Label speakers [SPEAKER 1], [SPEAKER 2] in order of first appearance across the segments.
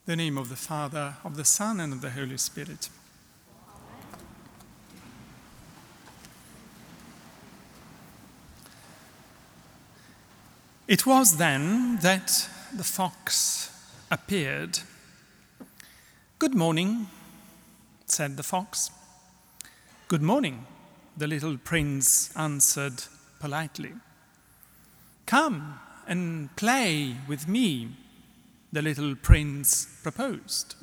[SPEAKER 1] the name of the Father, of the Son, and of the Holy Spirit. It was then that the fox appeared. "Good morning," said the fox. "Good morning," the little prince answered politely. "Come and play with me," the little prince proposed.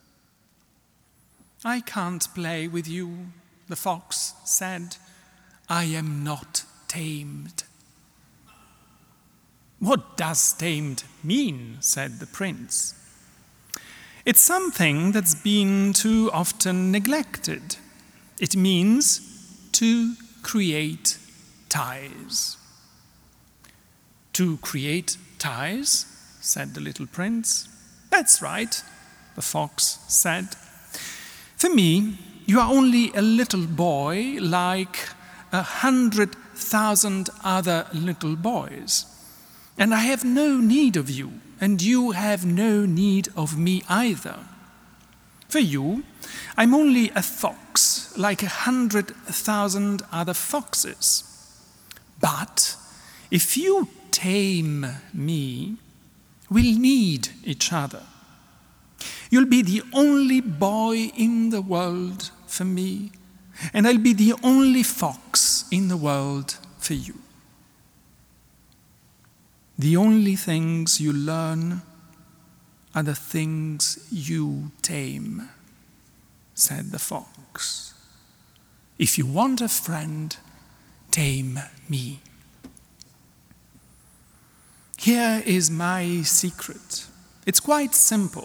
[SPEAKER 1] "I can't play with you," the fox said. "I am not tamed." "What does tamed mean?" said the prince. "It's something that's been too often neglected. It means to create ties." "To create ties?" said the little prince. "That's right," the fox said. "For me, you are only a little boy like 100,000 other little boys. And I have no need of you, and you have no need of me either. For you, I'm only a fox like 100,000 other foxes. But if you tame me, we'll need each other. You'll be the only boy in the world for me, and I'll be the only fox in the world for you. The only things you learn are the things you tame," said the fox. "If you want a friend, tame me. Here is my secret. It's quite simple.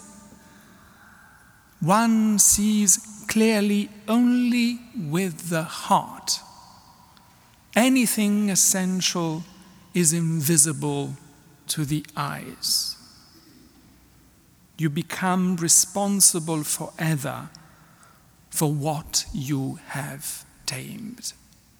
[SPEAKER 1] One sees clearly only with the heart. Anything essential is invisible to the eyes. You become responsible forever for what you have tamed."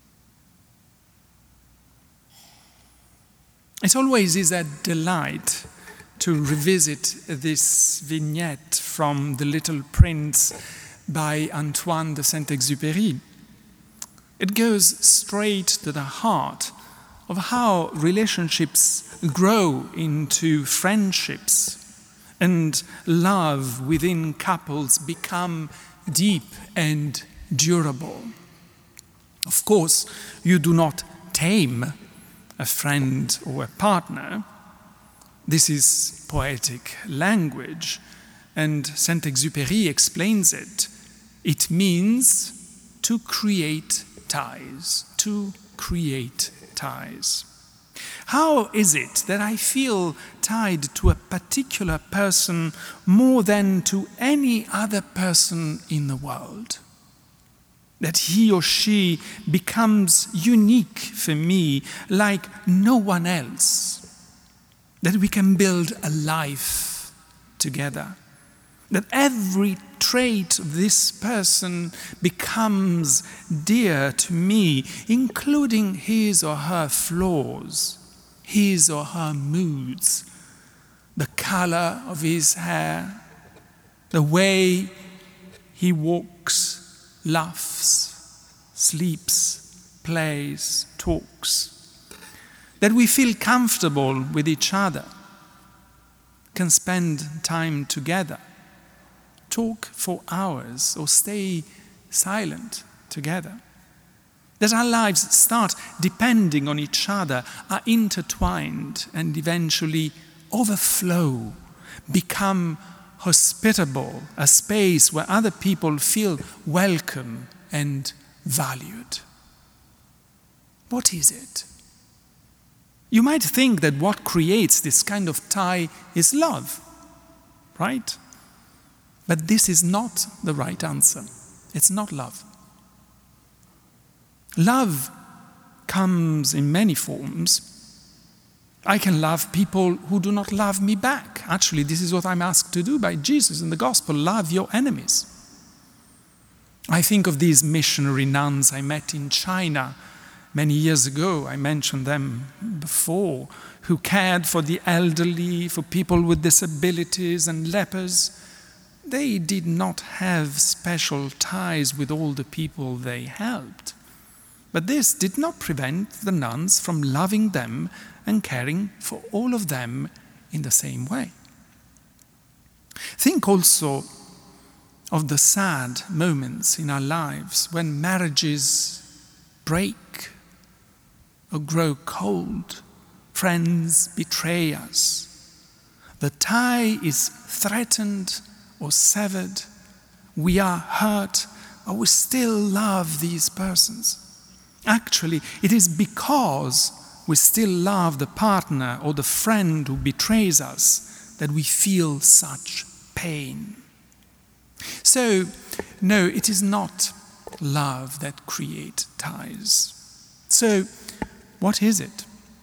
[SPEAKER 1] It always is a delight to revisit this vignette from The Little Prince by Antoine de Saint-Exupéry. It goes straight to the heart of how relationships grow into friendships and love within couples become deep and durable. Of course, you do not tame a friend or a partner. This is poetic language, and Saint-Exupéry explains it. It means to create ties, to create ties. How is it that I feel tied to a particular person more than to any other person in the world? That he or she becomes unique for me like no one else. That we can build a life together. That every trait of this person becomes dear to me, including his or her flaws, his or her moods, the color of his hair, the way he walks, laughs, sleeps, plays, talks. That we feel comfortable with each other, can spend time together, talk for hours or stay silent together. That our lives start depending on each other, are intertwined and eventually overflow, become hospitable, a space where other people feel welcome and valued. What is it? You might think that what creates this kind of tie is love, right? But this is not the right answer. It's not love. Love comes in many forms. I can love people who do not love me back. Actually, this is what I'm asked to do by Jesus in the gospel. Love your enemies. I think of these missionary nuns I met in China many years ago. I mentioned them before, who cared for the elderly, for people with disabilities and lepers. they did not have special ties with all the people they helped. But this did not prevent the nuns from loving them and caring for all of them in the same way. Think also of the sad moments in our lives when marriages break or grow cold, friends betray us. The tie is threatened or severed. We are hurt, but we still love these persons. Actually, it is because we still love the partner or the friend who betrays us that we feel such pain. So, no, it is not love that creates ties. So, what is it?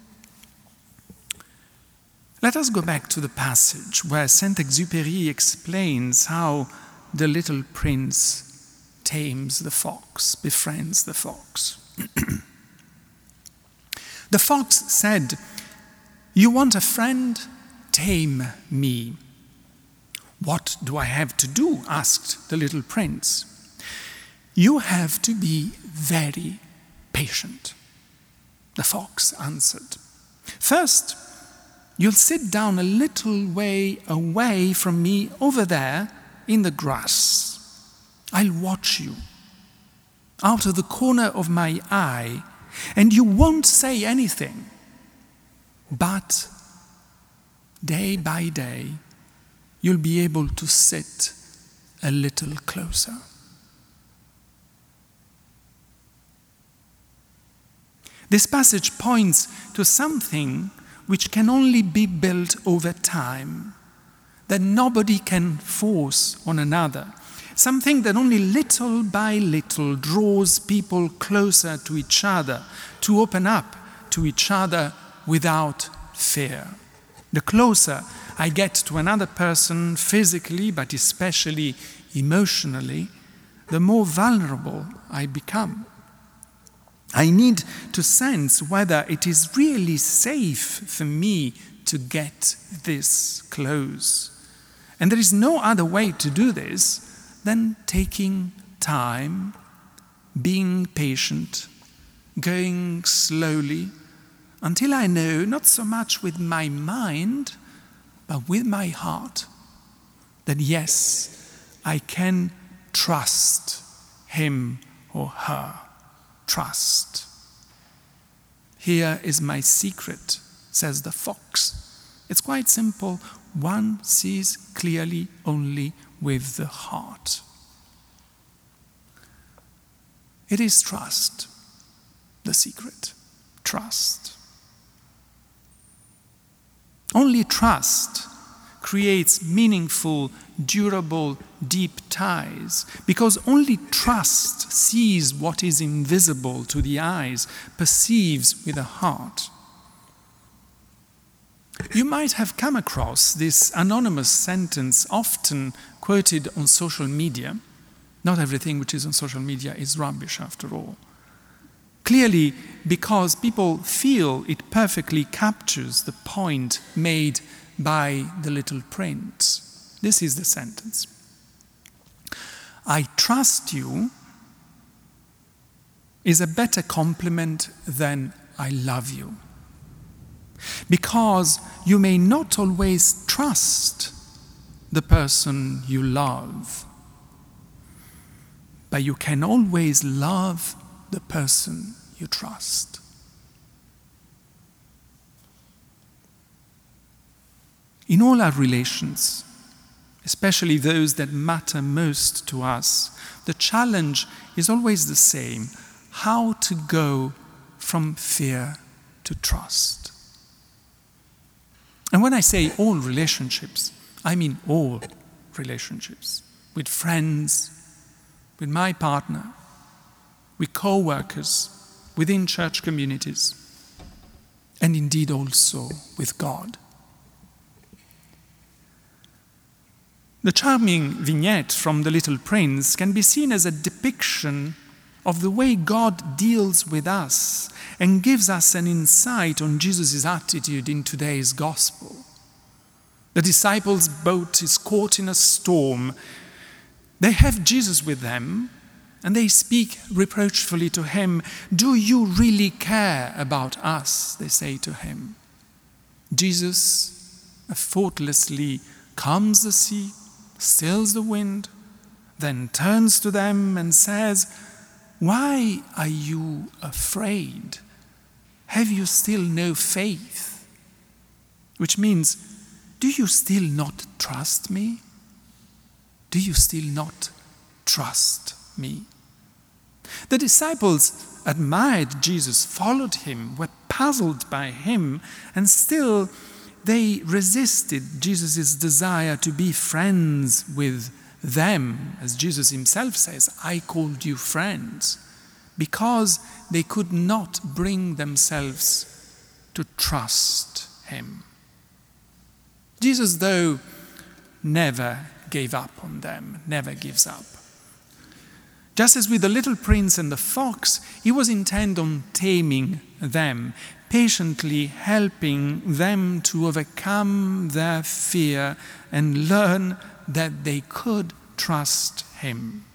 [SPEAKER 1] Let us go back to the passage where Saint-Exupéry explains how the little prince tames the fox, befriends the fox. The fox said, "You want a friend? Tame me." "What do I have to do?" asked the little prince. "You have to be very patient," the fox answered. "First, you'll sit down a little way away from me over there in the grass. I'll watch you out of the corner of my eye, and you won't say anything. But day by day, you'll be able to sit a little closer." This passage points to something which can only be built over time, that nobody can force on another, something that only little by little draws people closer to each other, to open up to each other without fear. The closer I get to another person physically, but especially emotionally, the more vulnerable I become. I need to sense whether it is really safe for me to get this close. And there is no other way to do this than taking time, being patient, going slowly, until I know, not so much with my mind, but with my heart, that yes, I can trust him or her. Trust. "Here is my secret," says the fox. It's quite simple. One sees clearly only with the heart. It is trust, the secret. Trust. Only trust creates meaningful, durable, deep ties, because only trust sees what is invisible to the eyes, perceives with the heart. You might have come across this anonymous sentence often quoted on social media. Not everything which is on social media is rubbish, after all. Clearly, because people feel it perfectly captures the point made by the little prince. This is the sentence. "I trust you" is a better compliment than "I love you." Because you may not always trust the person you love, but you can always love the person you trust. In all our relations, especially those that matter most to us, the challenge is always the same: how to go from fear to trust. And when I say all relationships, I mean all relationships, with friends, with my partner, with co-workers, within church communities, and indeed also with God. The charming vignette from The Little Prince can be seen as a depiction of the way God deals with us and gives us an insight on Jesus' attitude in today's gospel. The disciples' boat is caught in a storm. They have Jesus with them, and they speak reproachfully to him. "Do you really care about us?" they say to him. Jesus effortlessly calms the sea, stills the wind, then turns to them and says, "Why are you afraid? Have you still no faith?" Which means, do you still not trust me? Do you still not trust me? The disciples admired Jesus, followed him, were puzzled by him, and still they resisted Jesus' desire to be friends with them. As Jesus himself says, "I called you friends," because they could not bring themselves to trust him. Jesus, though, never gave up on them, never gives up. Just as with the little prince and the fox, he was intent on taming them, patiently helping them to overcome their fear and learn that they could trust him.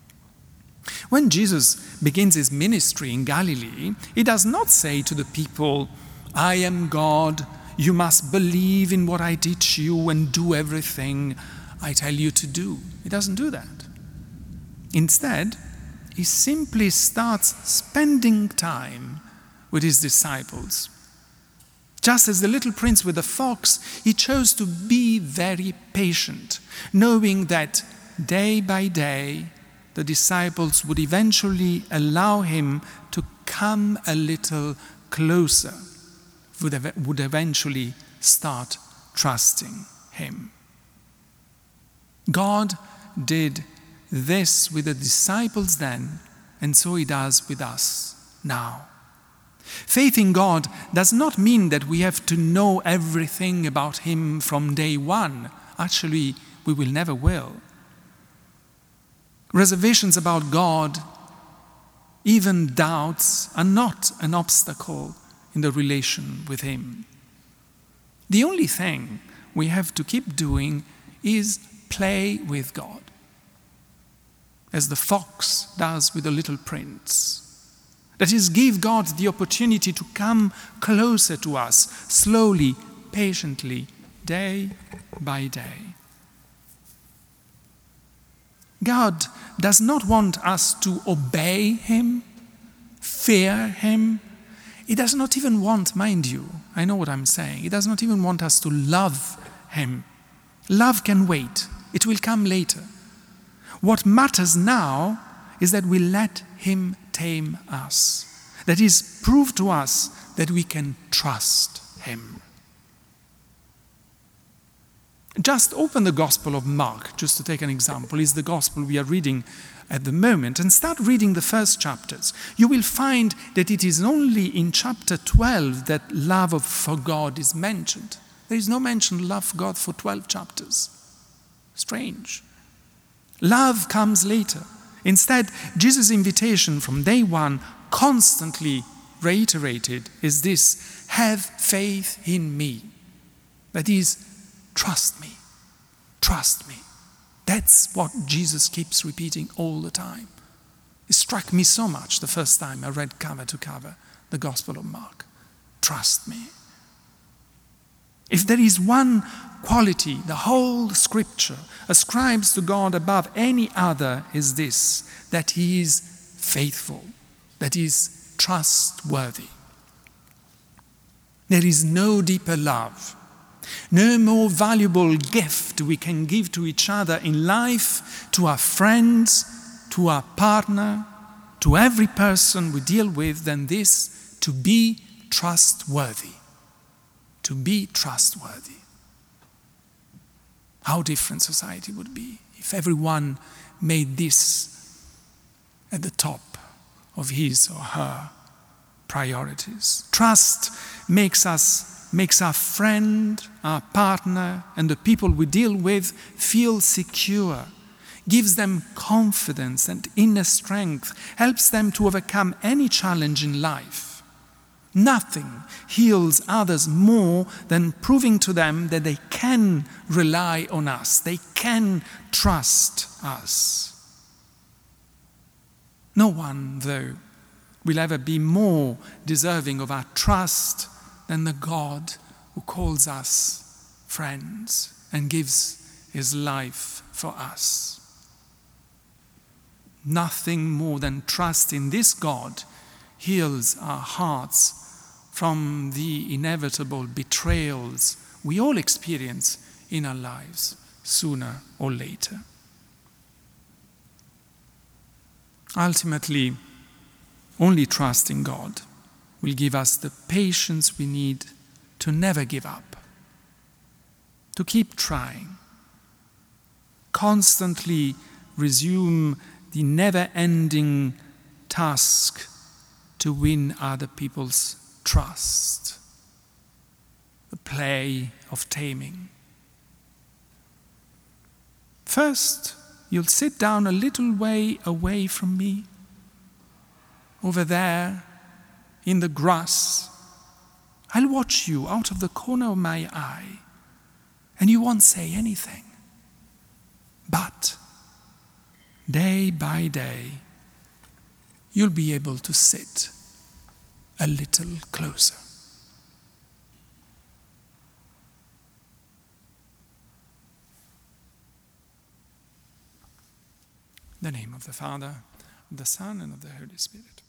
[SPEAKER 1] When Jesus begins his ministry in Galilee, he does not say to the people, "I am God, you must believe in what I teach you and do everything I tell you to do." He doesn't do that. Instead, he simply starts spending time with his disciples. Just as the little prince with the fox, he chose to be very patient, knowing that day by day, the disciples would eventually allow him to come a little closer, would eventually start trusting him. God did this with the disciples then, and so he does with us now. Faith in God does not mean that we have to know everything about him from day one. Actually, we will never will. Reservations about God, even doubts, are not an obstacle in the relation with him. The only thing we have to keep doing is play with God, as the fox does with the little prince. That is, give God the opportunity to come closer to us, slowly, patiently, day by day. God does not want us to obey him, fear him. He does not even want, mind you, I know what I'm saying, he does not even want us to love him. Love can wait. It will come later. What matters now is that we let him tame us. That is, prove to us that we can trust him. Just open the Gospel of Mark, just to take an example. It's the Gospel we are reading at the moment, and start reading the first chapters. You will find that it is only in chapter 12 that love for God is mentioned. There is no mention of love for God for 12 chapters. Strange. Love comes later. Instead, Jesus' invitation from day one, constantly reiterated, is this: have faith in me. That is, trust me. Trust me. That's what Jesus keeps repeating all the time. It struck me so much the first time I read cover to cover the Gospel of Mark. Trust me. If there is one quality the whole Scripture ascribes to God above any other, is this: that he is faithful, that he is trustworthy. There is no deeper love, no more valuable gift we can give to each other in life, to our friends, to our partner, to every person we deal with, than this: to be trustworthy. To be trustworthy. How different society would be if everyone made this at the top of his or her priorities. Trust makes our friend, our partner, and the people we deal with feel secure, gives them confidence and inner strength, helps them to overcome any challenge in life. Nothing heals others more than proving to them that they can rely on us, they can trust us. No one, though, will ever be more deserving of our trust than the God who calls us friends and gives his life for us. Nothing more than trust in this God heals our hearts from the inevitable betrayals we all experience in our lives, sooner or later. Ultimately, only trusting God will give us the patience we need to never give up, to keep trying, constantly resume the never-ending task to win other people's trust, the play of taming. First, you'll sit down a little way away from me, over there in the grass. I'll watch you out of the corner of my eye, and you won't say anything. But day by day, you'll be able to sit a little closer. In the name of the Father, of the Son, and of the Holy Spirit.